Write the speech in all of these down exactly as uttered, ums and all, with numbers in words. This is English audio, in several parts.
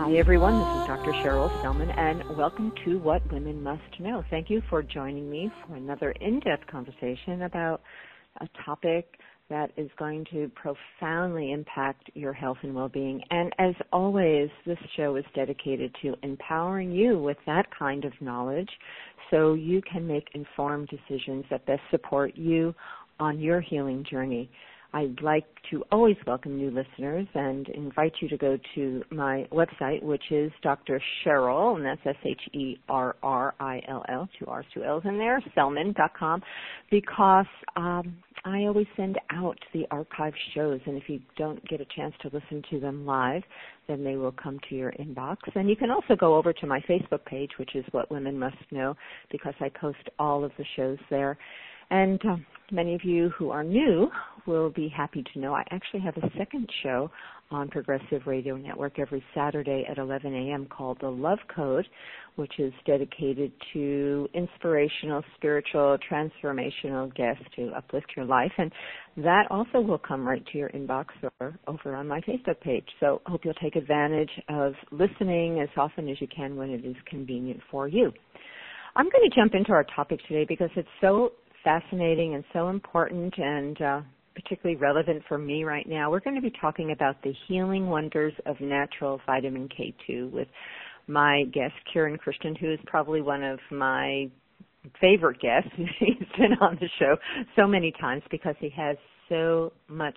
Hi, everyone. This is Doctor Cheryl Spellman, and welcome to What Women Must Know. Thank you for joining me for another in-depth conversation about a topic that is going to profoundly impact your health and well-being. And as always, this show is dedicated to empowering you with that kind of knowledge so you can make informed decisions that best support you on your healing journey. I'd like to always welcome new listeners and invite you to go to my website, which is Doctor Cheryl, and that's S H E R R I L L, two R's, two L's in there, Spellman dot com, because um, I always send out the archive shows, and if you don't get a chance to listen to them live, then they will come to your inbox. And you can also go over to my Facebook page, which is What Women Must Know, because I post all of the shows there. And uh, many of you who are new will be happy to know I actually have a second show on Progressive Radio Network every Saturday at eleven a.m. called The Love Code, which is dedicated to inspirational, spiritual, transformational guests to uplift your life. And that also will come right to your inbox or over on my Facebook page. So I hope you'll take advantage of listening as often as you can when it is convenient for you. I'm going to jump into our topic today because it's so fascinating and so important and uh, particularly relevant for me right now. We're going to be talking about the healing wonders of natural vitamin K two with my guest, Kiran Krishnan, who is probably one of my favorite guests. He's been on the show so many times because he has so much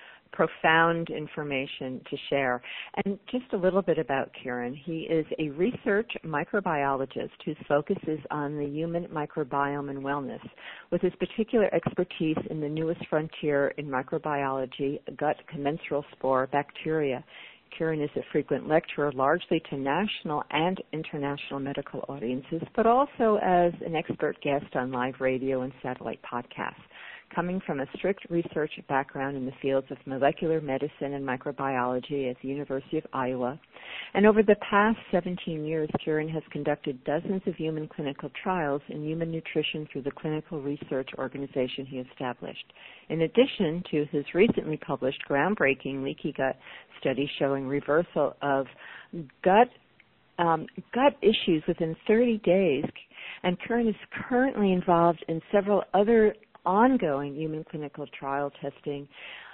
profound information to share. And just a little bit about Kiran. He is a research microbiologist whose focus is on the human microbiome and wellness, with his particular expertise in the newest frontier in microbiology, gut commensal spore bacteria. Kiran is a frequent lecturer largely to national and international medical audiences, but also as an expert guest on live radio and satellite podcasts. Coming from a strict research background in the fields of molecular medicine and microbiology at the University of Iowa. And over the past seventeen years, Kiran has conducted dozens of human clinical trials in human nutrition through the clinical research organization he established. In addition to his recently published groundbreaking leaky gut study showing reversal of gut Um, gut issues within thirty days, and Kiran is currently involved in several other ongoing human clinical trial testing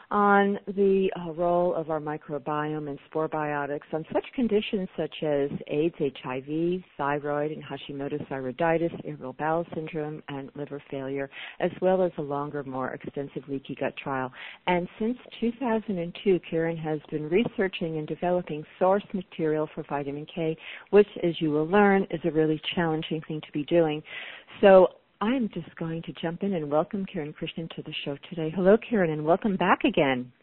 on the uh, role of our microbiome and spore biotics on such conditions such as AIDS, H I V, thyroid and Hashimoto's thyroiditis, irritable bowel syndrome, and liver failure, as well as a longer, more extensive leaky gut trial. And since two thousand two, Kiran has been researching and developing source material for vitamin K, which, as you will learn, is a really challenging thing to be doing. So I'm just going to jump in and welcome Kiran Krishnan to the show today. Hello, Kiran, and welcome back again.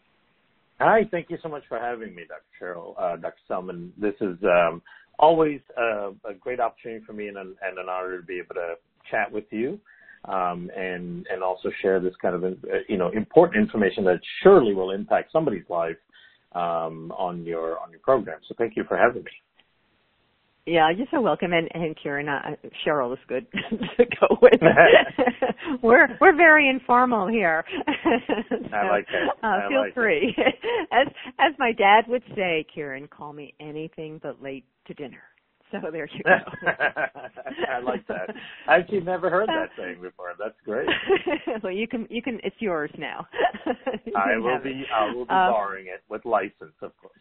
Hi, thank you so much for having me, Doctor Cheryl, uh, Doctor Spellman. This is um, always uh, a great opportunity for me and an, and an honor to be able to chat with you um, and and also share this kind of uh, you know important information that surely will impact somebody's life um, on your on your program. So thank you for having me. Yeah, you're so welcome. And, and Kiran, uh, Cheryl is good to go with. we're we're very informal here. so, I like that. Uh, I feel like free. It. As as my dad would say, Kiran, call me anything but late to dinner. So there you go. I like that. I've actually never heard that saying before. That's great. Well, you can you can. It's yours now. I will be. I will be um, borrowing it with license, of course.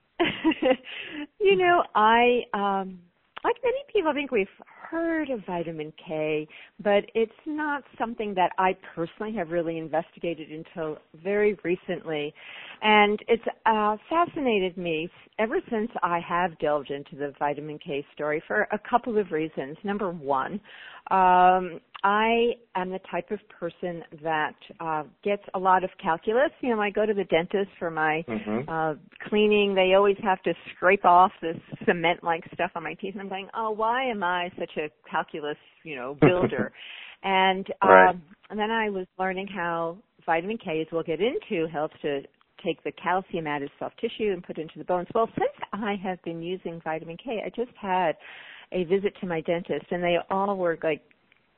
You know, I, um, like many people, I think we've heard of vitamin K, but it's not something that I personally have really investigated until very recently. And it's uh, fascinated me ever since I have delved into the vitamin K story for a couple of reasons. Number one, um, I am the type of person that uh, gets a lot of calculus. You know, I go to the dentist for my mm-hmm. uh, cleaning. They always have to scrape off this cement-like stuff on my teeth. And I'm going, oh, why am I such a calculus, you know, builder? and, right. um, and then I was learning how vitamin K, as we'll get into, helps to take the calcium out of soft tissue and put it into the bones. Well, since I have been using vitamin K, I just had a visit to my dentist, and they all were like,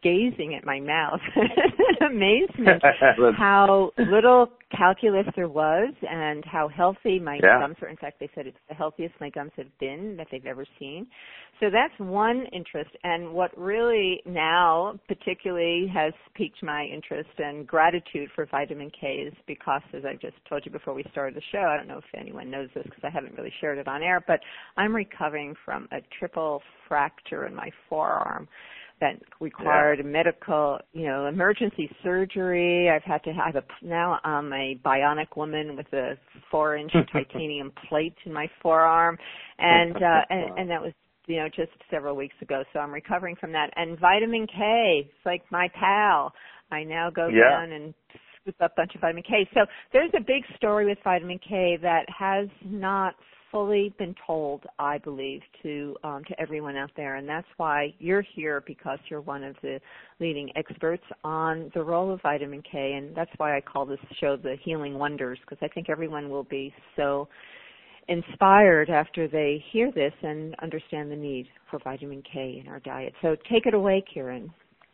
gazing at my mouth in amazement how little calculus there was and how healthy my yeah. gums were. In fact, they said it's the healthiest my gums have been that they've ever seen. So that's one interest. And what really now particularly has piqued my interest and gratitude for vitamin K is because, as I just told you before we started the show, I don't know if anyone knows this because I haven't really shared it on air, but I'm recovering from a triple fracture in my forearm that required yeah. a medical, you know, emergency surgery. I've had to have a, now I'm a bionic woman with a four-inch titanium plate in my forearm, and, uh, and and that was, you know, just several weeks ago. So I'm recovering from that. And vitamin K, it's like my pal. I now go yeah. down and scoop up a bunch of vitamin K. So there's a big story with vitamin K that has not fully been told, I believe, to um, to everyone out there, and that's why you're here, because you're one of the leading experts on the role of vitamin K, and that's why I call this show The Healing Wonders, because I think everyone will be so inspired after they hear this and understand the need for vitamin K in our diet. So take it away, Kieran.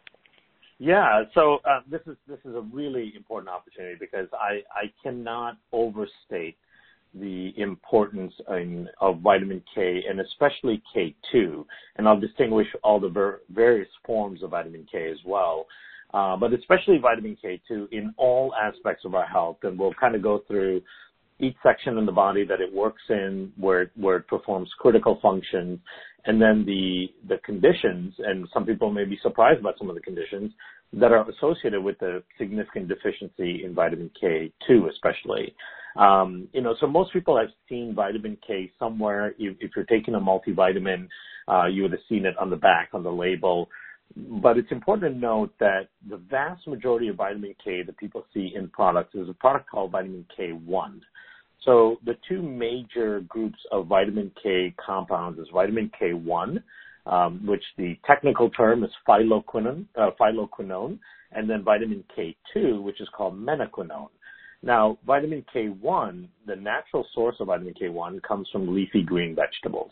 Yeah, so uh, this is this is a really important opportunity because I, I cannot overstate the importance in, of vitamin K, and especially K two, and I'll distinguish all the ver- various forms of vitamin K as well, uh, but especially vitamin K two in all aspects of our health, and we'll kind of go through each section in the body that it works in, where where it performs critical functions, and then the the conditions, and some people may be surprised about some of the conditions that are associated with the significant deficiency in vitamin K two especially. Um, you know, so most people have seen vitamin K somewhere. If, if you're taking a multivitamin, uh, you would have seen it on the back, on the label. But it's important to note that the vast majority of vitamin K that people see in products is a product called vitamin K one. So the two major groups of vitamin K compounds is vitamin K one, um, which the technical term is phylloquinone, uh, phylloquinone, and then vitamin K two, which is called menaquinone. Now, vitamin K one, the natural source of vitamin K one comes from leafy green vegetables.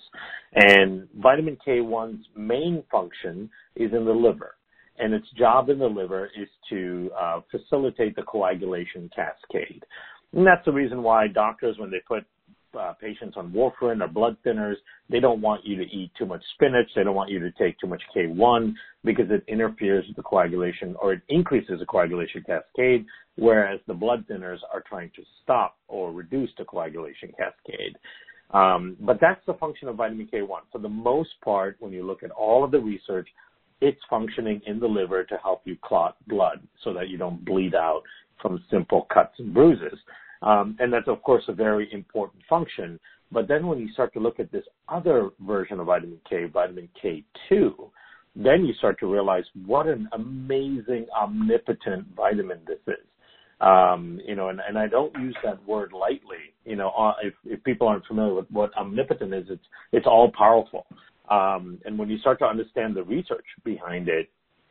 And vitamin K one's main function is in the liver. And its job in the liver is to uh, facilitate the coagulation cascade. And that's the reason why doctors, when they put uh, patients on warfarin or blood thinners, they don't want you to eat too much spinach. They don't want you to take too much K one because it interferes with the coagulation, or it increases the coagulation cascade, whereas the blood thinners are trying to stop or reduce the coagulation cascade. Um, but that's the function of vitamin K one. For the most part, when you look at all of the research, it's functioning in the liver to help you clot blood so that you don't bleed out from simple cuts and bruises. Um, and that's, of course, a very important function. But then when you start to look at this other version of vitamin K, vitamin K two, then you start to realize what an amazing, omnipotent vitamin this is. Um, you know, and, and I don't use that word lightly. You know, uh, if, if people aren't familiar with what omnipotent is, it's it's all powerful. Um, and when you start to understand the research behind it,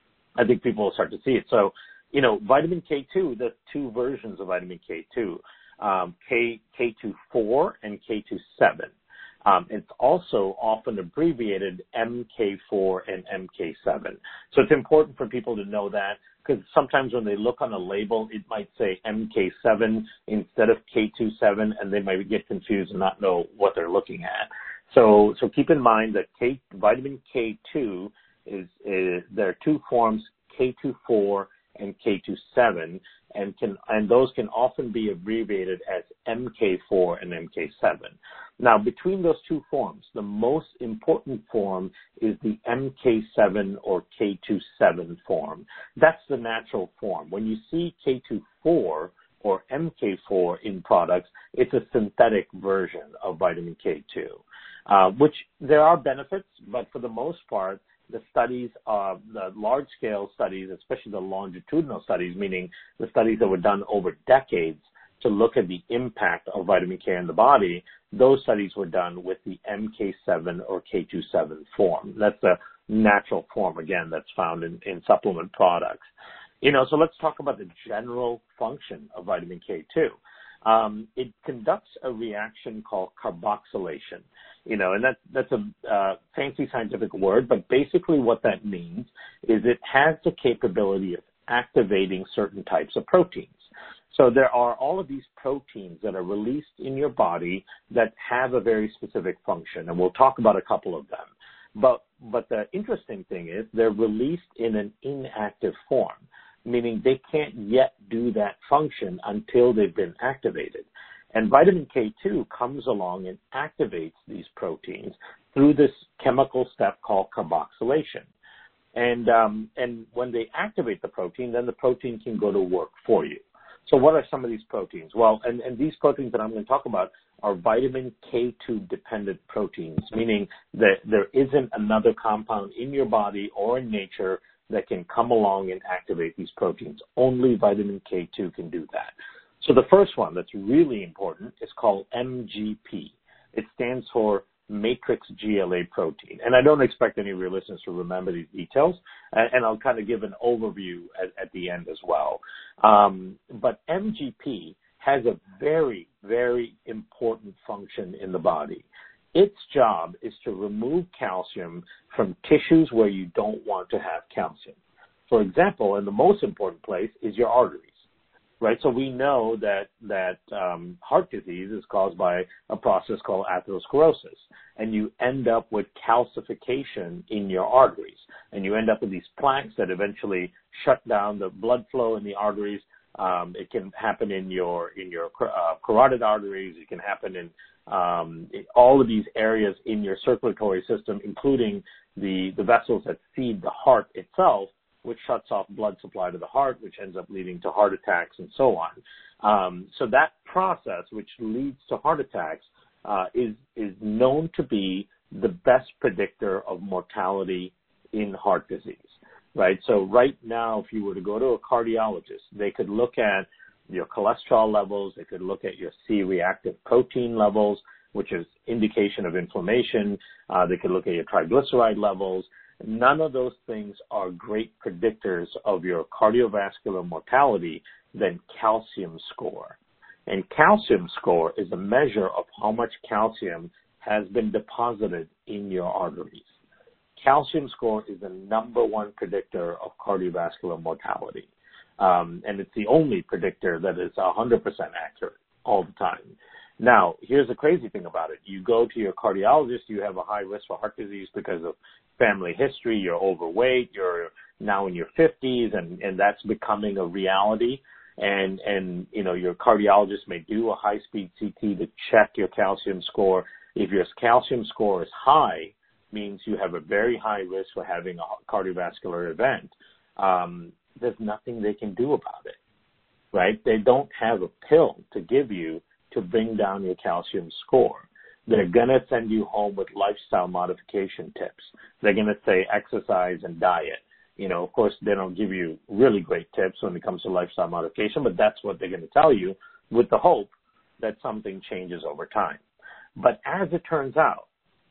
I think people will start to see it. So, you know, vitamin K two, the two versions of vitamin K two, um, K, K two four and K two seven. Um, it's also often abbreviated M K four and M K seven. So it's important for people to know that, because sometimes when they look on a label, it might say M K seven instead of K two seven, and they might get confused and not know what they're looking at. So, so keep in mind that K, vitamin K two is, is, there are two forms, K two four and K two seven, and can, and those can often be abbreviated as M K four and M K seven. Now, between those two forms, the most important form is the M K seven or K two seven form. That's the natural form. When you see K two four or M K four in products, it's a synthetic version of vitamin K two, uh, which there are benefits, but for the most part, the studies, uh, the large-scale studies, especially the longitudinal studies, meaning the studies that were done over decades to look at the impact of vitamin K in the body, those studies were done with the M K seven or K two seven form. That's the natural form, again, that's found in, in supplement products. You know, so let's talk about the general function of vitamin K two. um, it conducts a reaction called carboxylation. You know, and that, that's a uh, fancy scientific word, but basically what that means is it has the capability of activating certain types of proteins. So there are all of these proteins that are released in your body that have a very specific function, and we'll talk about a couple of them. But but the interesting thing is they're released in an inactive form, meaning they can't yet do that function until they've been activated. And vitamin K two comes along and activates these proteins through this chemical step called carboxylation. And um, and when they activate the protein, then the protein can go to work for you. So what are some of these proteins? Well, and, and these proteins that I'm going to talk about are vitamin K two dependent proteins, meaning that there isn't another compound in your body or in nature that can come along and activate these proteins. Only vitamin K two can do that. So the first one that's really important is called M G P. It stands for matrix G L A protein. And I don't expect any of your listeners to remember these details, and, and I'll kind of give an overview at, at the end as well. Um, but M G P has a very, very important function in the body. Its job is to remove calcium from tissues where you don't want to have calcium. For example, and the most important place is your arteries. Right, so we know that that um, heart disease is caused by a process called atherosclerosis, and you end up with calcification in your arteries, and you end up with these plaques that eventually shut down the blood flow in the arteries. Um, it can happen in your in your uh, carotid arteries. It can happen in, um, in all of these areas in your circulatory system, including the the vessels that feed the heart itself, which shuts off blood supply to the heart, which ends up leading to heart attacks and so on. Um, so that process, which leads to heart attacks, uh, is is known to be the best predictor of mortality in heart disease, right? So right now, if you were to go to a cardiologist, they could look at your cholesterol levels, they could look at your C-reactive protein levels, which is indication of inflammation. Uh, they could look at your triglyceride levels. None of those things are great predictors of your cardiovascular mortality than calcium score. And calcium score is a measure of how much calcium has been deposited in your arteries. Calcium score is the number one predictor of cardiovascular mortality. Um, and it's the only predictor that is one hundred percent accurate all the time. Now, here's the crazy thing about it. You go to your cardiologist, you have a high risk for heart disease because of family history, you're overweight, you're now in your fifties, and, and that's becoming a reality. And, and, you know, your cardiologist may do a high-speed C T to check your calcium score. If your calcium score is high, means you have a very high risk for having a cardiovascular event. Um, there's nothing they can do about it, right? They don't have a pill to give you to bring down your calcium score. They're going to send you home with lifestyle modification tips. They're going to say exercise and diet. You know, of course, they don't give you really great tips when it comes to lifestyle modification, but that's what they're going to tell you with the hope that something changes over time. But as it turns out,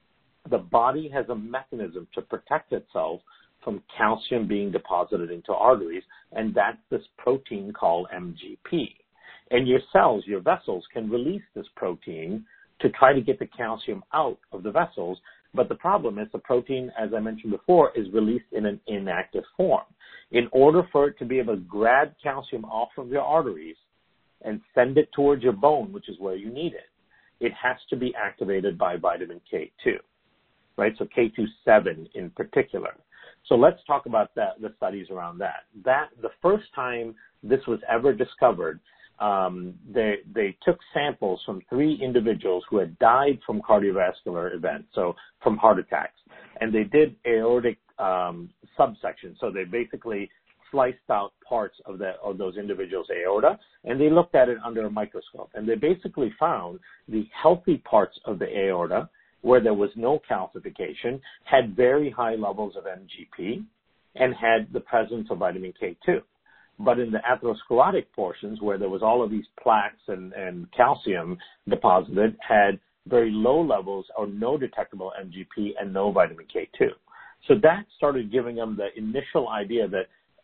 the body has a mechanism to protect itself from calcium being deposited into arteries, and that's this protein called M G P. And your cells, your vessels, can release this protein to try to get the calcium out of the vessels. But the problem is the protein, as I mentioned before, is released in an inactive form. In order for it to be able to grab calcium off of your arteries and send it towards your bone, which is where you need it, it has to be activated by vitamin K two, right? So K two seven in particular. So let's talk about that, the studies around that. That the first time this was ever discovered, Um, they, they took samples from three individuals who had died from cardiovascular events, so from heart attacks, and they did aortic um, subsection. So they basically sliced out parts of, the, of those individuals' aorta, and they looked at it under a microscope. And they basically found the healthy parts of the aorta, where there was no calcification, had very high levels of M G P and had the presence of vitamin K two. But in the atherosclerotic portions, where there was all of these plaques and, and calcium deposited, had very low levels or no detectable M G P and no vitamin K two. So that started giving them the initial idea that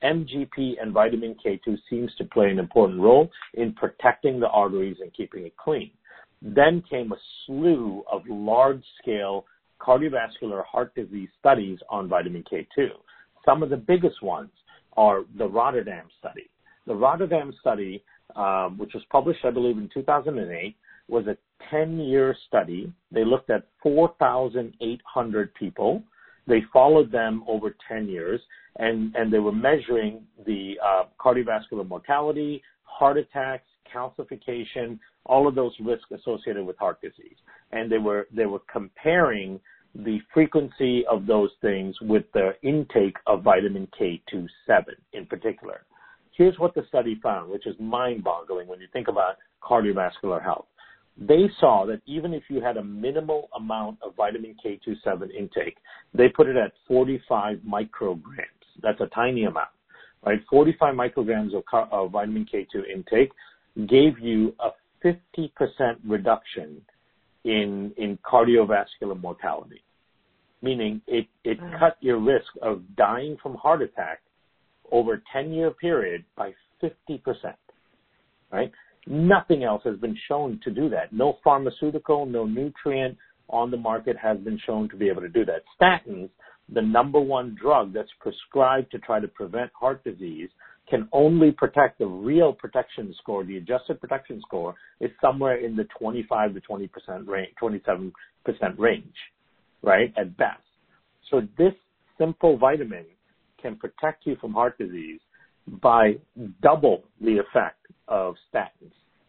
M G P and vitamin K two seems to play an important role in protecting the arteries and keeping it clean. Then came a slew of large-scale cardiovascular heart disease studies on vitamin K two. Some of the biggest ones are the Rotterdam study. The Rotterdam study, um, which was published, I believe, in two thousand eight, was a ten-year study. They looked at four thousand eight hundred people. They followed them over ten years, and, and they were measuring the uh, cardiovascular mortality, heart attacks, calcification, all of those risks associated with heart disease. And they were they were comparing the frequency of those things with the intake of vitamin K two seven in particular. Here's what the study found, which is mind-boggling when you think about cardiovascular health. They saw that even if you had a minimal amount of vitamin K two seven intake, they put it at forty-five micrograms. That's a tiny amount, right? forty-five micrograms of, car- of vitamin K two intake gave you a fifty percent reduction in, in cardiovascular mortality, meaning it, it wow. cut your risk of dying from heart attack over a ten-year period by fifty percent, right? Nothing else has been shown to do that. No pharmaceutical, no nutrient on the market has been shown to be able to do that. Statins, the number one drug that's prescribed to try to prevent heart disease, can only protect the real protection score. The adjusted protection score is somewhere in the twenty-five to twenty percent range, twenty-seven percent range, right, at best. So this simple vitamin can protect you from heart disease by double the effect of statins.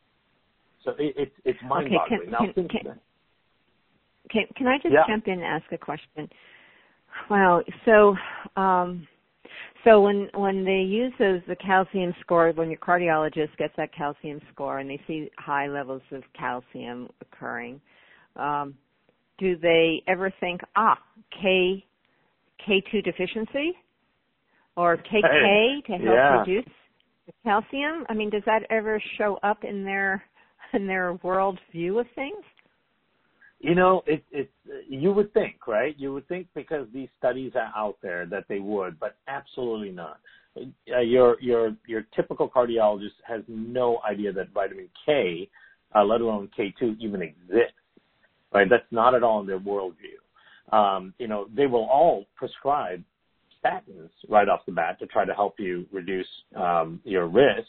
So it, it, it's mind-boggling. Okay, can, now, can, can, can, can I just yeah. jump in and ask a question? Wow. So, um, so when when they use those the calcium score, when your cardiologist gets that calcium score and they see high levels of calcium occurring, um, do they ever think, ah, K K two deficiency? Or K K to help yeah. reduce the calcium? I mean, does that ever show up in their in their world view of things? You know, it, it, you would think, right? You would think because these studies are out there that they would, but absolutely not. Uh, your your your typical cardiologist has no idea that vitamin K, uh, let alone K two, even exists, right? That's not at all in their worldview. Um, you know, they will all prescribe statins right off the bat to try to help you reduce um, your risk,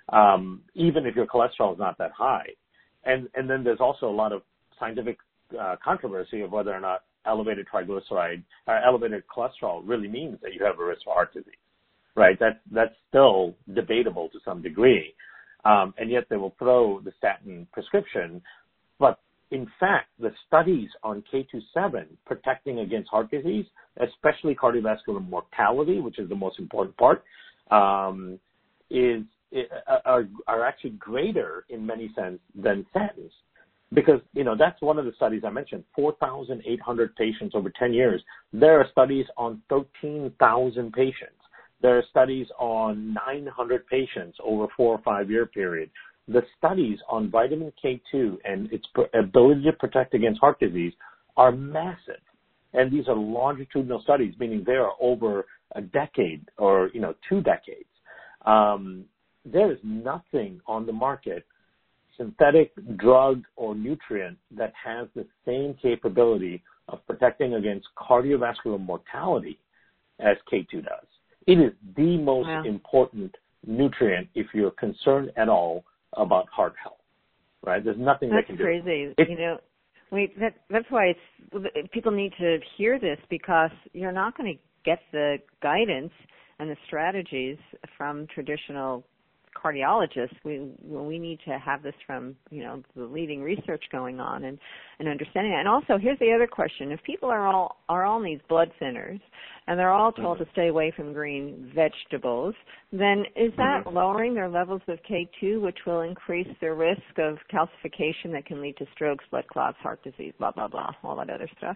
um, even if your cholesterol is not that high. And and then there's also a lot of scientific uh, controversy of whether or not elevated triglyceride, uh, elevated cholesterol really means that you have a risk for heart disease, right? That, that's still debatable to some degree. Um, and yet they will throw the statin prescription. But in fact, the studies on K two seven protecting against heart disease, especially cardiovascular mortality, which is the most important part, um, is are, are actually greater in many sense than statins. Because, you know, that's one of the studies I mentioned, four thousand eight hundred patients over ten years. There are studies on thirteen thousand patients. There are studies on nine hundred patients over a four or five year period. The studies on vitamin K two and its ability to protect against heart disease are massive. And these are longitudinal studies, meaning they are over a decade or, you know, two decades. Um, there is nothing on the market, synthetic drug or nutrient, that has the same capability of protecting against cardiovascular mortality as K two does. It is the most wow. important nutrient if you're concerned at all about heart health, right? There's nothing that's that can crazy. do it. That's crazy. You know, wait, that, that's why it's, people need to hear this, because you're not going to get the guidance and the strategies from traditional cardiologists. We we need to have this from, you know, the leading research going on and, and understanding it. And also, here's the other question. If people are all are on these blood thinners and they're all told mm-hmm. to stay away from green vegetables, then is that mm-hmm. lowering their levels of K two, which will increase their risk of calcification that can lead to strokes, blood clots, heart disease, blah, blah, blah, all that other stuff?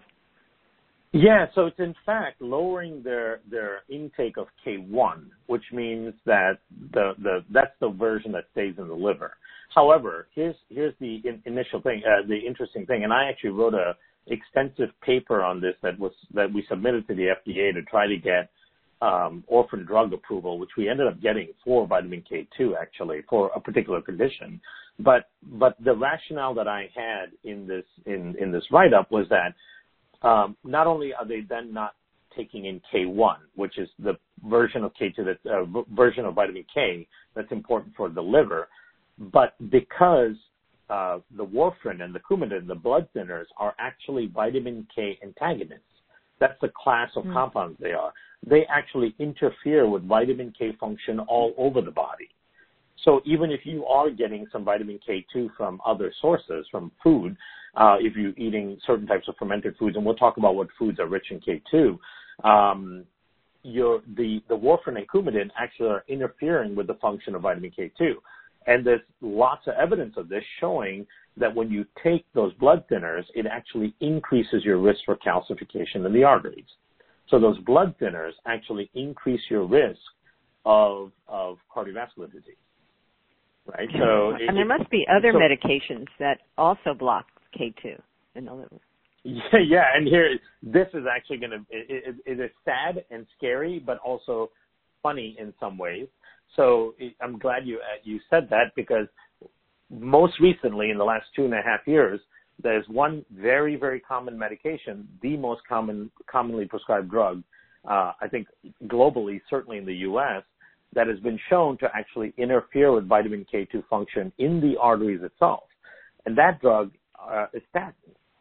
Yeah, so it's in fact lowering their their intake of K one, which means that the, the that's the version that stays in the liver. However, here's here's the in, initial thing, uh, the interesting thing, and I actually wrote a extensive paper on this that was that we submitted to the F D A to try to get um, orphan drug approval, which we ended up getting for vitamin K two, actually, for a particular condition. But but the rationale that I had in this in, in this write-up was that um, not only are they then not taking in K one, which is the version of K two, that uh, version of vitamin K that's important for the liver, but because uh, the warfarin and the Coumadin, the blood thinners, are actually vitamin K antagonists. That's the class of mm. compounds they are. They actually interfere with vitamin K function all over the body. So even if you are getting some vitamin K two from other sources, from food, uh, if you're eating certain types of fermented foods, and we'll talk about what foods are rich in K two, um, your, the, the warfarin and Coumadin actually are interfering with the function of vitamin K two. And there's lots of evidence of this showing that when you take those blood thinners, it actually increases your risk for calcification in the arteries. So those blood thinners actually increase your risk of, of cardiovascular disease. Right. So, and it, there must be other so, medications that also block K two in the liver. Yeah, yeah. And here, this is actually going to, it, it, it is sad and scary, but also funny in some ways. So it, I'm glad you uh, you said that, because most recently, in the last two and a half years, there's one very, very common medication, the most common, commonly prescribed drug, uh, I think globally, certainly in the U S, that has been shown to actually interfere with vitamin K two function in the arteries itself. And that drug uh, is statin.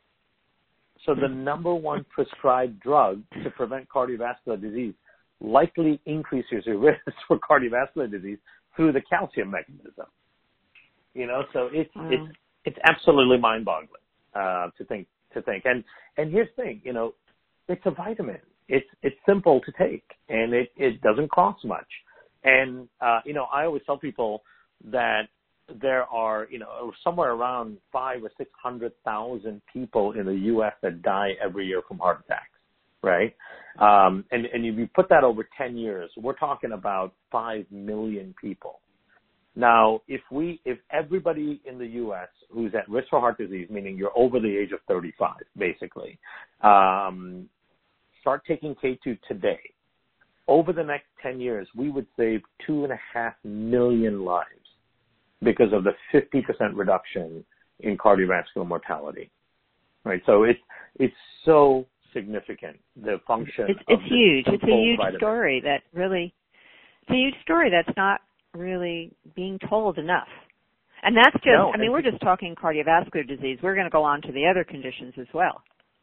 So the number one prescribed drug to prevent cardiovascular disease likely increases your risk for cardiovascular disease through the calcium mechanism. You know, so it's wow. it's it's absolutely mind-boggling uh, to think to think. And and here's the thing, you know, it's a vitamin. It's it's simple to take, and it, it doesn't cost much. And, uh, you know, I always tell people that there are, you know, somewhere around five or six hundred thousand people in the U S that die every year from heart attacks, right? Um, and, and if you put that over ten years, we're talking about five million people. Now, if we, if everybody in the U S who's at risk for heart disease, meaning you're over the age of thirty-five, basically, um, start taking K two today, over the next ten years, we would save two and a half million lives because of the fifty percent reduction in cardiovascular mortality. Right. So it's, it's so significant, the function. It's, it's of huge. It's a huge vitamin. story that really, it's a huge story that's not really being told enough. And that's just, no, I mean, we're just talking cardiovascular disease. We're going to go on to the other conditions as well.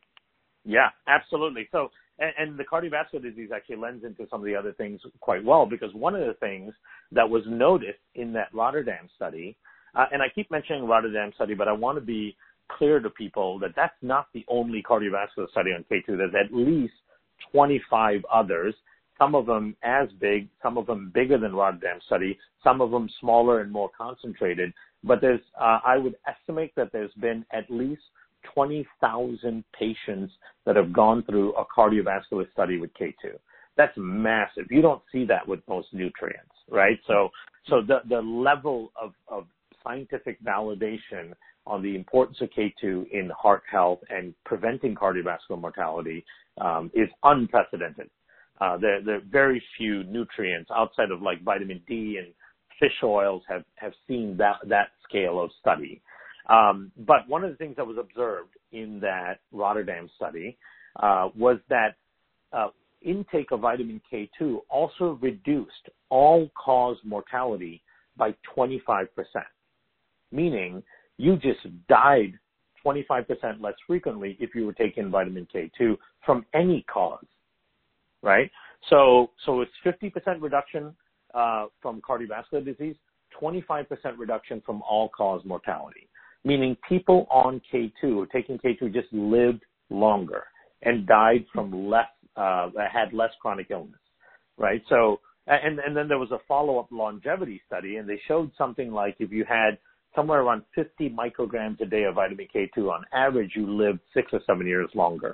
Yeah, absolutely. So, and, and the cardiovascular disease actually lends into some of the other things quite well, because one of the things that was noticed in that Rotterdam study, uh, and I keep mentioning Rotterdam study, but I want to be clear to people that that's not the only cardiovascular study on K two. There's at least twenty-five others, some of them as big, some of them bigger than Rotterdam study, some of them smaller and more concentrated. But there's, uh, I would estimate that there's been at least twenty thousand patients that have gone through a cardiovascular study with K two. That's massive. You don't see that with most nutrients, right? So, so the, the level of, of scientific validation on the importance of K two in heart health and preventing cardiovascular mortality um, is unprecedented. Uh, there, there are very few nutrients outside of like vitamin D and fish oils have, have seen that, that scale of study. Um, but one of the things that was observed in that Rotterdam study uh, was that uh, intake of vitamin K two also reduced all-cause mortality by twenty-five percent, meaning you just died twenty-five percent less frequently if you were taking vitamin K two from any cause, right? So, so it's fifty percent reduction uh, from cardiovascular disease, twenty-five percent reduction from all-cause mortality. Meaning people on K two, taking K two, just lived longer and died from less, uh, had less chronic illness, right? So, and, and then there was a follow-up longevity study, and they showed something like if you had somewhere around fifty micrograms a day of vitamin K two, on average, you lived six or seven years longer.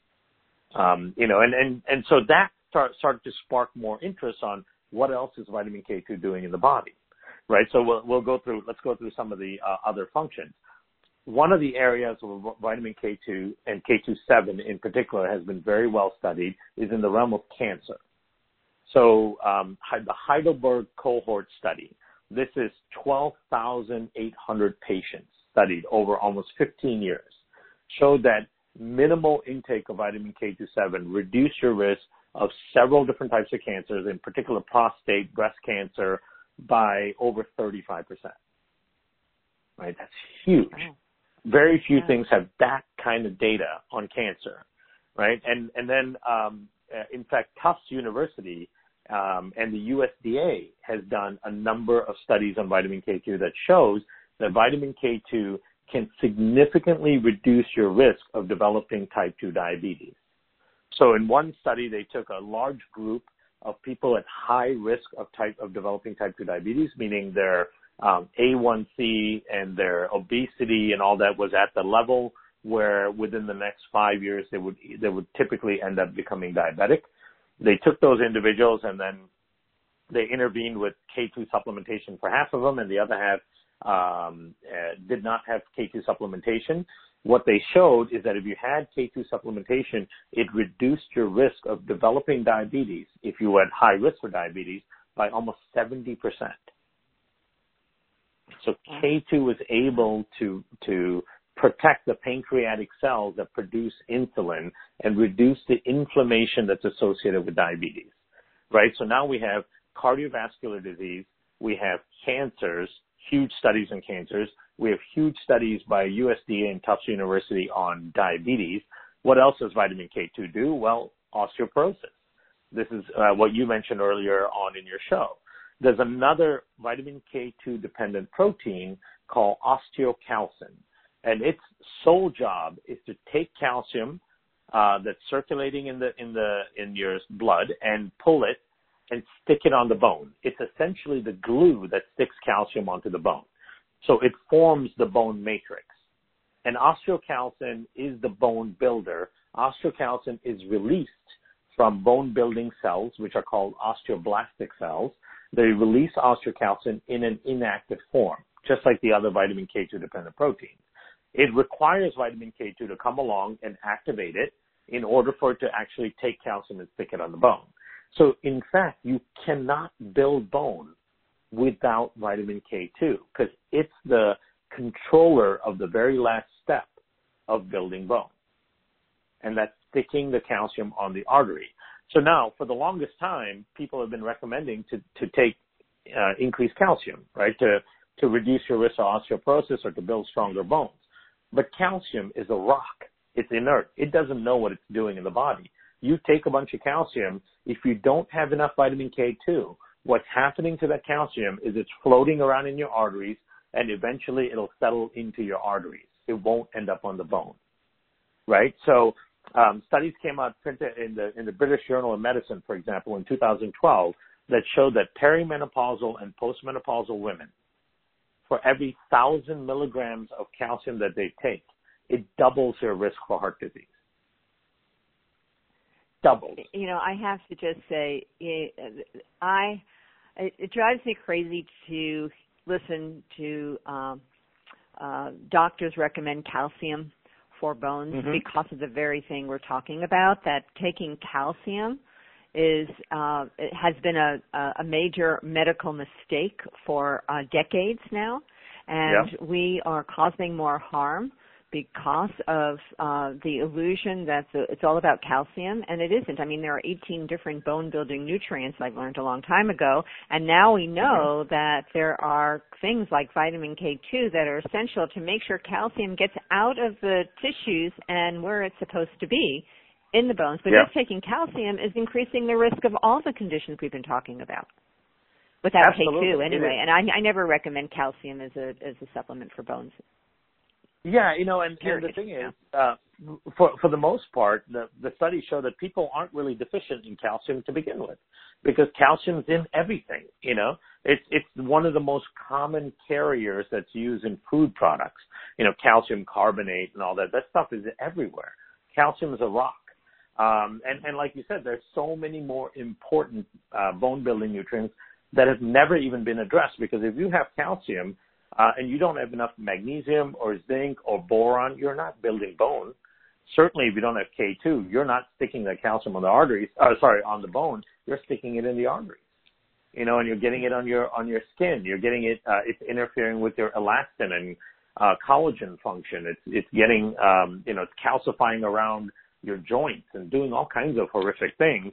Um, you know, and, and, and so that start, started to spark more interest on what else is vitamin K two doing in the body. Right, so we'll we'll go through. Let's go through some of the uh, other functions. One of the areas where vitamin K two and K two seven in particular has been very well studied is in the realm of cancer. So um, the Heidelberg cohort study, this is twelve thousand eight hundred patients studied over almost fifteen years, showed that minimal intake of vitamin K two seven reduced your risk of several different types of cancers, in particular prostate, breast cancer, by over thirty-five percent. Right? That's huge. Wow. Very few yeah. things have that kind of data on cancer, right? And and then, um, in fact, Tufts University um, and the U S D A has done a number of studies on vitamin K two that shows that vitamin K two can significantly reduce your risk of developing type two diabetes. So in one study, they took a large group of people at high risk of type of developing type two diabetes, meaning their um, A one C and their obesity and all that was at the level where within the next five years they would they would typically end up becoming diabetic. They took those individuals and then they intervened with K two supplementation for half of them, and the other half um, uh, did not have K two supplementation. What they showed is that if you had K two supplementation, it reduced your risk of developing diabetes, if you had high risk for diabetes, by almost seventy percent. So K two was able to, to protect the pancreatic cells that produce insulin and reduce the inflammation that's associated with diabetes, right? So now we have cardiovascular disease, we have cancers, huge studies on cancers. We have huge studies by U S D A and Tufts University on diabetes. What else does vitamin K two do? Well, osteoporosis. This is uh, what you mentioned earlier on in your show. There's another vitamin K two dependent protein called osteocalcin, and its sole job is to take calcium uh, that's circulating in the in the in your blood and pull it and stick it on the bone. It's essentially the glue that sticks calcium onto the bone. So it forms the bone matrix. And osteocalcin is the bone builder. Osteocalcin is released from bone building cells, which are called osteoblastic cells. They release osteocalcin in an inactive form, just like the other vitamin K two dependent proteins. It requires vitamin K two to come along and activate it in order for it to actually take calcium and stick it on the bone. So, in fact, you cannot build bone without vitamin K two because it's the controller of the very last step of building bone, and that's sticking the calcium on the artery. So now, for the longest time, people have been recommending to, to take uh, increased calcium, right, to, to reduce your risk of osteoporosis or to build stronger bones. But calcium is a rock. It's inert. It doesn't know what it's doing in the body. You take a bunch of calcium. If you don't have enough vitamin K two, what's happening to that calcium is it's floating around in your arteries, and eventually it'll settle into your arteries. It won't end up on the bone, right? So um, studies came out printed in the in the British Journal of Medicine, for example, in two thousand twelve, that showed that perimenopausal and postmenopausal women, for every thousand milligrams of calcium that they take, it doubles their risk for heart disease. Doubles. You know, I have to just say, I it, it drives me crazy to listen to um, uh, doctors recommend calcium for bones mm-hmm. because of the very thing we're talking about, that taking calcium is uh, it has been a, a major medical mistake for uh, decades now, and yeah. we are causing more harm because of uh, the illusion that it's all about calcium, and it isn't. I mean, there are eighteen different bone-building nutrients I've learned a long time ago, and now we know mm-hmm. that there are things like vitamin K two that are essential to make sure calcium gets out of the tissues and where it's supposed to be in the bones. But yeah. just taking calcium is increasing the risk of all the conditions we've been talking about without Absolutely. K two anyway. And I, I never recommend calcium as a as a supplement for bones. Yeah, you know, and, and the thing is, uh, for for the most part, the, the studies show that people aren't really deficient in calcium to begin with, because calcium's in everything. You know, it's it's one of the most common carriers that's used in food products. You know, calcium carbonate and all that. That stuff is everywhere. Calcium is a rock, um, and and like you said, there's so many more important uh, bone building nutrients that have never even been addressed. Because if you have calcium, Uh, and you don't have enough magnesium or zinc or boron, you're not building bone. Certainly, if you don't have K two, you're not sticking that calcium on the arteries, uh, sorry, on the bone. you're sticking it in the arteries. You know, and you're getting it on your on your skin. You're getting it. Uh, it's interfering with your elastin and uh, collagen function. It's it's getting um, you know, it's calcifying around your joints and doing all kinds of horrific things.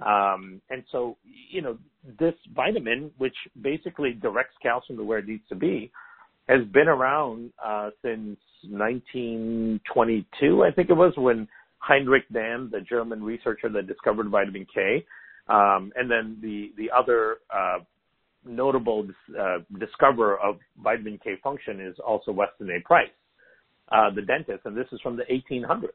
Um, and so, you know, this vitamin, which basically directs calcium to where it needs to be, has been around uh, since nineteen twenty-two, I think it was, when Heinrich Damm, the German researcher that discovered vitamin K, um, and then the the other uh, notable uh, discoverer of vitamin K function is also Weston A. Price, uh, the dentist, and this is from the eighteen hundreds.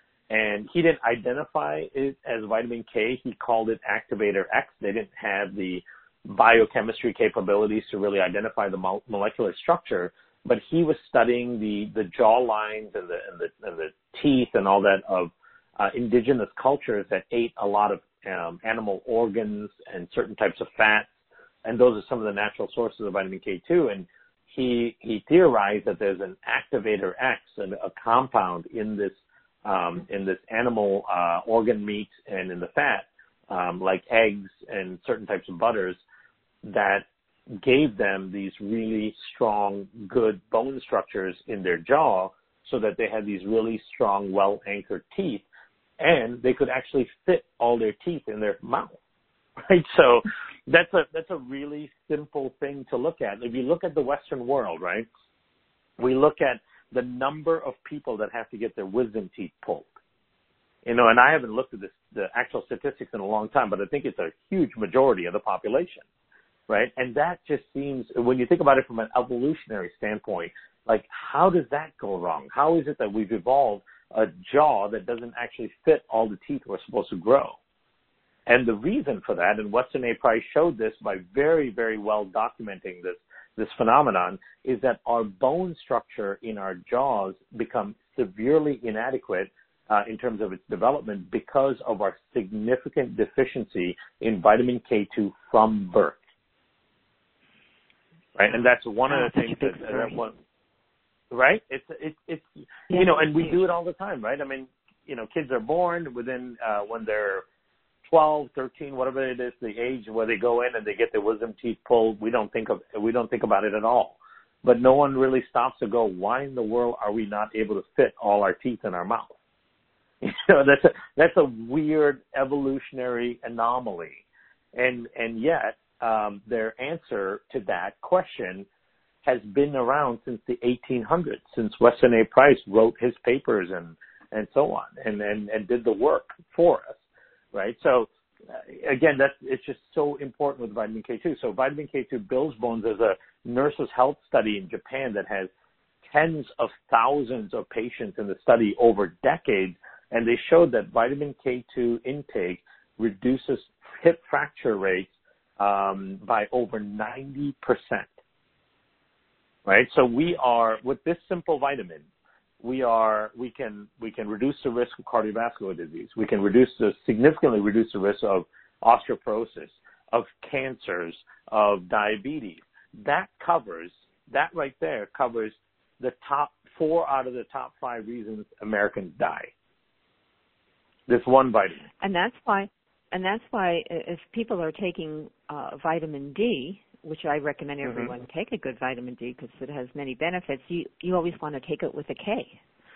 And he didn't identify it as vitamin K. He called it activator X. They didn't have the biochemistry capabilities to really identify the mo- molecular structure, but he was studying the, the jaw lines and the, and the, and the teeth and all that of uh, indigenous cultures that ate a lot of um, animal organs and certain types of fats, and those are some of the natural sources of vitamin K two. And he he theorized that there's an activator X, and a compound in this um, in this animal uh, organ meat and in the fat, um, like eggs and certain types of butters, that gave them these really strong, good bone structures in their jaw, so that they had these really strong, well-anchored teeth, and they could actually fit all their teeth in their mouth. Right? So that's a that's a really simple thing to look at. If you look at the Western world, right, we look at the number of people that have to get their wisdom teeth pulled. You know, and I haven't looked at this, the actual statistics in a long time, but I think it's a huge majority of the population, right? And that just seems, when you think about it from an evolutionary standpoint, like, how does that go wrong? How is it that we've evolved a jaw that doesn't actually fit all the teeth we're supposed to grow? And the reason for that, and Weston A. Price showed this by very, very well documenting this, this phenomenon, is that our bone structure in our jaws become severely inadequate uh, in terms of its development because of our significant deficiency in vitamin K two from birth. Right? And that's one oh, of the things that, that one, right? It's, it's, it's, yeah. you know, and we do it all the time, right? I mean, you know, kids are born within, uh, when they're twelve, thirteen, whatever it is, the age where they go in and they get their wisdom teeth pulled, we don't think of, we don't think about it at all. But no one really stops to go, why in the world are we not able to fit all our teeth in our mouth? You know, that's a, that's a weird evolutionary anomaly. And, and yet, um, their answer to that question has been around since the eighteen hundreds, since Weston A. Price wrote his papers and, and so on, and, and, and did the work for us. Right. So uh, again, that's, it's just so important with vitamin K two. So vitamin K two builds bones. There's a nurses' health study in Japan that has tens of thousands of patients in the study over decades. And they showed that vitamin K two intake reduces hip fracture rates um, by over ninety percent. Right. So we are, with this simple vitamin, we are, we can, we can reduce the risk of cardiovascular disease. We can reduce the, significantly reduce the risk of osteoporosis, of cancers, of diabetes. That covers, that right there covers the top four out of the top five reasons Americans die. This one vitamin. And that's why, and that's why if people are taking uh, vitamin D, which I recommend everyone mm-hmm. take a good vitamin D because it has many benefits, you, you always want to take it with a K.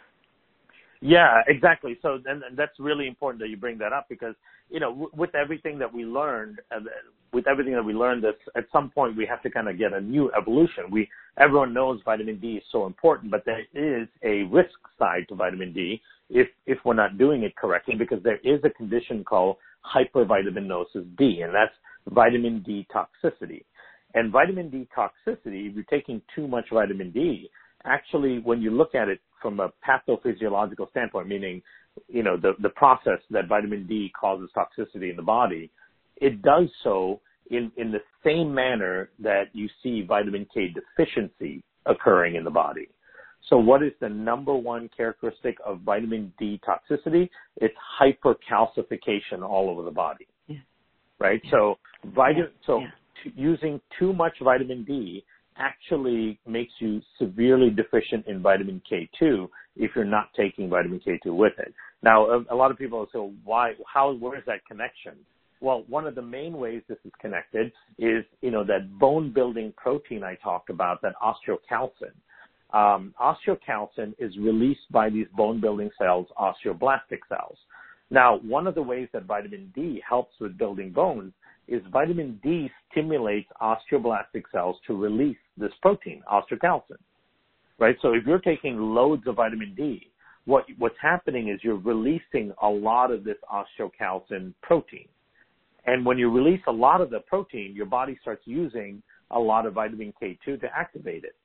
Yeah, exactly. So and, and that's really important that you bring that up because, you know, w- with everything that we learned, uh, with everything that we learned, that at some point we have to kind of get a new evolution. We Everyone knows vitamin D is so important, but there is a risk side to vitamin D if, if we're not doing it correctly, because there is a condition called hypervitaminosis D, and that's vitamin D toxicity. And vitamin D toxicity, if you're taking too much vitamin D, actually, when you look at it from a pathophysiological standpoint, meaning, you know, the, the process that vitamin D causes toxicity in the body, it does so in, in the same manner that you see vitamin K deficiency occurring in the body. So what is the number one characteristic of vitamin D toxicity? It's hypercalcification all over the body, yeah. right? Yeah. So, vitamin, yeah. so yeah. T- using too much vitamin D actually makes you severely deficient in vitamin K two if you're not taking vitamin K two with it. Now, a, a lot of people say, why, how, where is that connection? Well, one of the main ways this is connected is, you know, that bone-building protein I talked about, that osteocalcin. Um, osteocalcin is released by these bone-building cells, osteoblastic cells. Now, one of the ways that vitamin D helps with building bones is vitamin D stimulates osteoblastic cells to release this protein, osteocalcin, right? So if you're taking loads of vitamin D, what, what's happening is you're releasing a lot of this osteocalcin protein. And when you release a lot of the protein, your body starts using a lot of vitamin K two to activate it.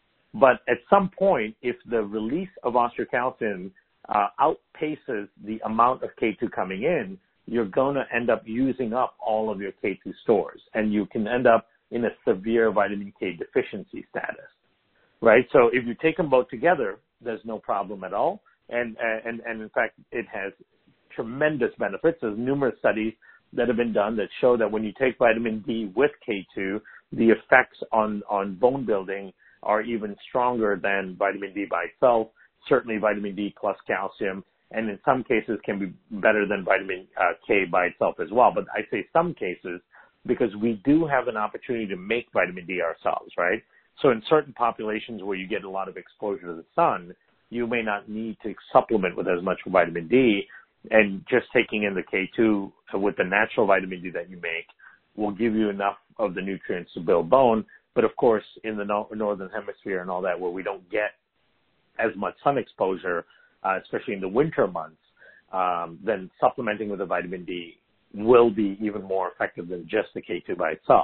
But at some point, if the release of osteocalcin uh, outpaces the amount of K two coming in, you're going to end up using up all of your K two stores, and you can end up in a severe vitamin K deficiency status, right? So if you take them both together, there's no problem at all. And, and, and in fact, it has tremendous benefits. There's numerous studies that have been done that show that when you take vitamin D with K two, the effects on, on bone building are even stronger than vitamin D by itself, certainly vitamin D plus calcium, and in some cases can be better than vitamin uh, K by itself as well. But I say some cases because we do have an opportunity to make vitamin D ourselves, right? So in certain populations where you get a lot of exposure to the sun, you may not need to supplement with as much vitamin D, and just taking in the K two with the natural vitamin D that you make will give you enough of the nutrients to build bone. But of course, in the no- northern hemisphere and all that, where we don't get as much sun exposure, uh, especially in the winter months, um, then supplementing with the vitamin D will be even more effective than just the K two by itself.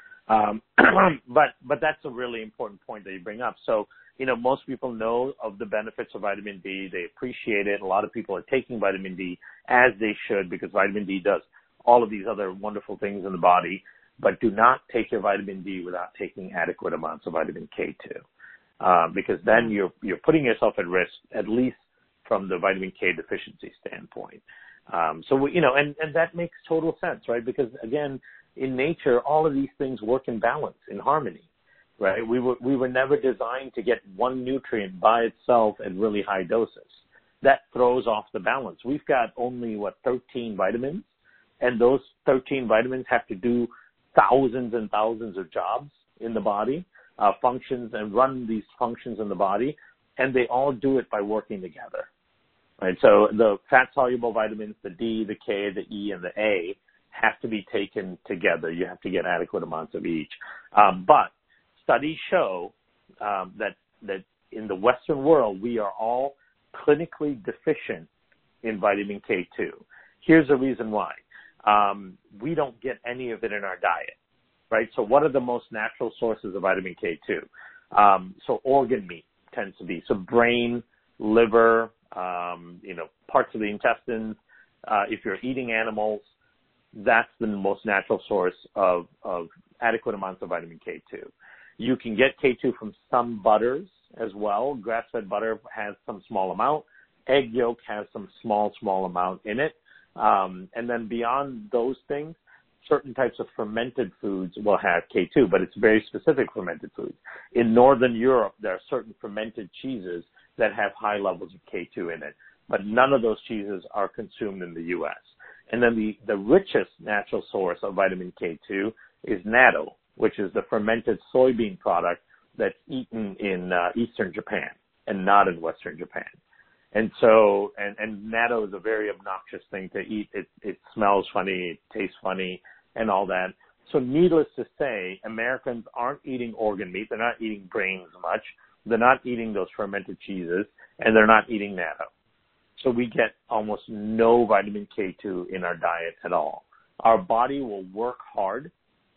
Um, but but that's a really important point that you bring up. So, you know, most people know of the benefits of vitamin D. They appreciate it. A lot of people are taking vitamin D as they should, because vitamin D does all of these other wonderful things in the body. But do not take your vitamin D without taking adequate amounts of vitamin K two, uh, because then you're you're putting yourself at risk, at least from the vitamin K deficiency standpoint. Um, so we, you know, and and that makes total sense, right? Because again, in nature, all of these things work in balance, in harmony, right? We were we were never designed to get one nutrient by itself at really high doses. That throws off the balance. We've got only what thirteen vitamins, and those thirteen vitamins have to do thousands and thousands of jobs in the body, uh, functions, and run these functions in the body, and they all do it by working together, right? So the fat-soluble vitamins, the D, the K, the E, and the A, have to be taken together. You have to get adequate amounts of each. Um, but studies show um, that that in the Western world, we are all clinically deficient in vitamin K two. Here's the reason why. Um, we don't get any of it in our diet, right? So what are the most natural sources of vitamin K two? Um, so organ meat tends to be. So brain, liver, um, you know, parts of the intestines. Uh, if you're eating animals, that's the most natural source of, of adequate amounts of vitamin K two. You can get K two from some butters as well. Grass-fed butter has some small amount. Egg yolk has some small, small amount in it. Um, and then beyond those things, certain types of fermented foods will have K two, but it's very specific fermented foods. In Northern Europe, there are certain fermented cheeses that have high levels of K two in it, but none of those cheeses are consumed in the U S. And then the, the richest natural source of vitamin K two is natto, which is the fermented soybean product that's eaten in uh, Eastern Japan and not in Western Japan. And so, and, and natto is a very obnoxious thing to eat. It, it smells funny, it tastes funny, and all that. So needless to say, Americans aren't eating organ meat. They're not eating brains much. They're not eating those fermented cheeses, and they're not eating natto. So we get almost no vitamin K two in our diet at all. Our body will work hard